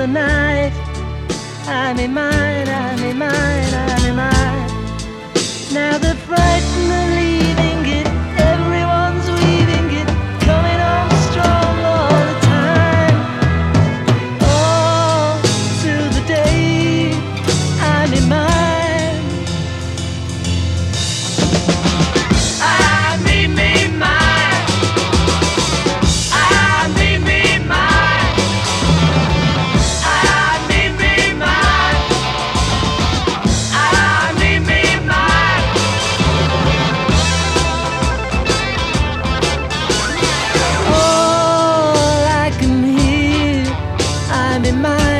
the night. I'm in mine, I'm in mine, I'm in mine. Now the frightened are leaving it, everyone's weaving it, coming on strong all the time. All through the day, I'm in mine. I'm in my